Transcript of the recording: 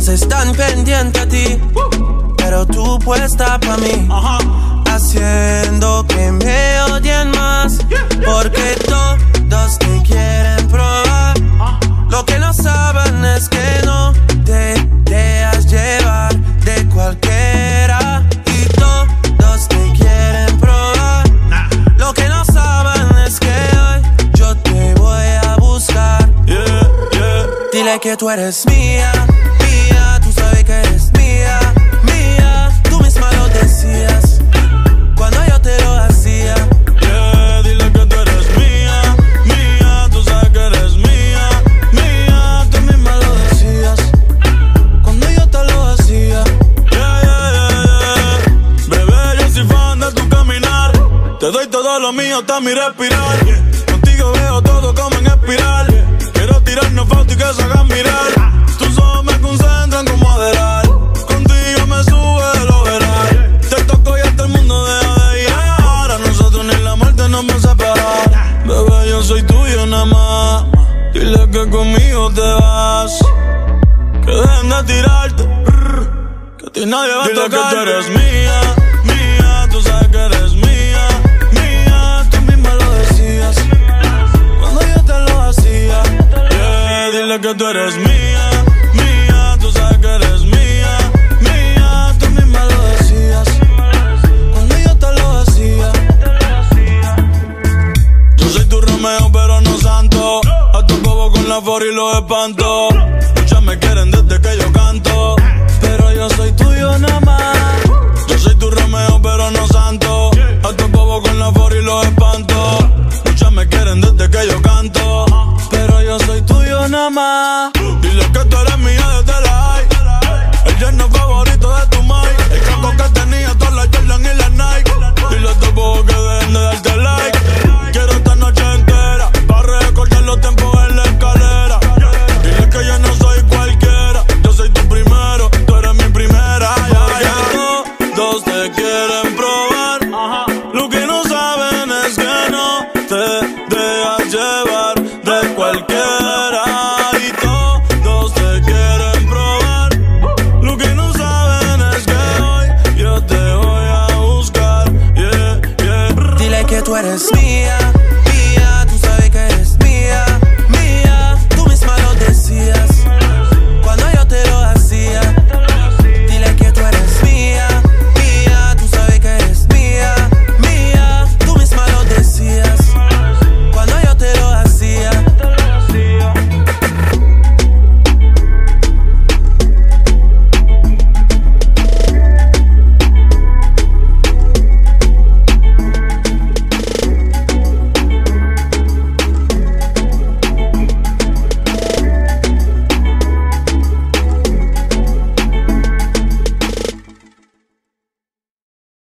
todos están pendientes a ti, pero tú puesta pa' mí, haciendo que me odien más, porque todos te quieren probar. Lo que no saben es que no te dejas llevar de cualquiera, y todos te quieren probar. Lo que no saben es que hoy yo te voy a buscar. Dile que tú eres mía, mía, tú sabes que eres mía, mía. Tú misma lo decías cuando yo te lo hacía. Dile que tú eres mía, mía, tú sabes que eres mía, mía. Tú misma lo decías cuando yo te lo hacía. Bebé, yo soy fan de tu caminar. Te doy todo lo mío hasta mi respirar. Contigo veo todo como en espiral. Quiero tirarnos fotos y que se hagan mirar. Tus ojos me concentran como Adderall. Contigo me sube el overall. Te toco y hasta el mundo deja de ir. A nosotros ni la muerte nos va a separar. Bebé, yo soy tuyo nada más. Dile que conmigo te vas. Que dejen de tirarte. Que a ti nadie va a tocar. Dile que tú eres mía, mía. Tú sabes que eres mía, mía. Tú misma lo decías cuando yo te lo hacía. Dile que tú eres mía, mía. Tú sabes que eres mía, mía. Tú misma lo decías cuando yo te lo hacía. Yo soy tu Romeo pero no santo. A tu bobo con la for y los espanto. Muchas me quieren desde que yo canto, pero yo soy tuyo nada más. Yo soy tu Romeo pero no santo. A tu bobo con la for y los espanto. Muchas me quieren desde que yo canto, pero yo soy tuyo nada más. Dile que tú eres mía desde la high. El yerno favorito de tu mai. El casco que tenía todas las Jordan y las Nike. Dile a tu bobo que dejen de darte like. Quiero esta noche entera pa' recordar los tiempos en la escalera. Dile que yo no soy cualquiera. Yo soy tu primero, tú eres mi primera. Todos te quieren probar. Lo que no saben es que no te dejas llevar de cualquiera. Y todos te quieren probar. Lo que no saben es que hoy yo te voy a buscar. Dile que tú eres mía,